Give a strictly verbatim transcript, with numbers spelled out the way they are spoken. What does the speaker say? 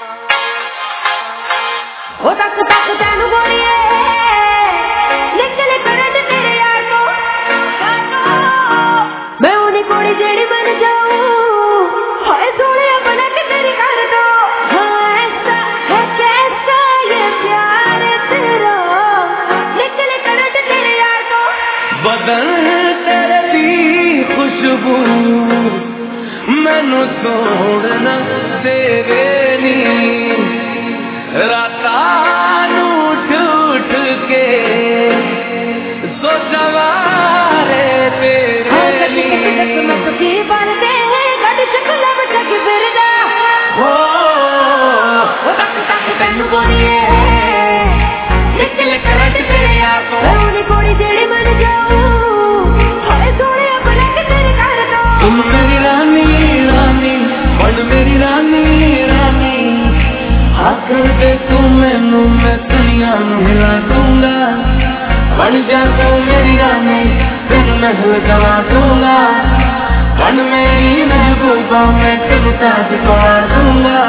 ओ तक तक तेनू गोलिए निकले करंट तेरे यार को मैं उन्हीं कोड़ी जेड़ी बन जाऊं हाय सोने बना के तेरी कर दो हाँ ऐसा है कैसा ये प्यार तेरा निकले करंट तेरे यार को बदन तेरे दी खुशबू मैनू छोड़ना देवे नी राता उठ उठ के सोचवारे तेरे लिए मत की बनते गड चकला बचक फिरदा हो तक तक तेनू गोलिए निकले करंट तेरे यार को मैं उन्हीं कोड़ी जेड़ी बन जाऊं हाय सोने अपना के तेरे कर दो तुम मेरी रानी रानी बन मेरी रानी रानी आकर दे तू मैनू मैं दुनिया नू हिला दूंगा बन जा तू मेरी रानी तेन महल गवा दूंगा बन मेरी महबूबा मैं तेरे ताज पा दूंगा।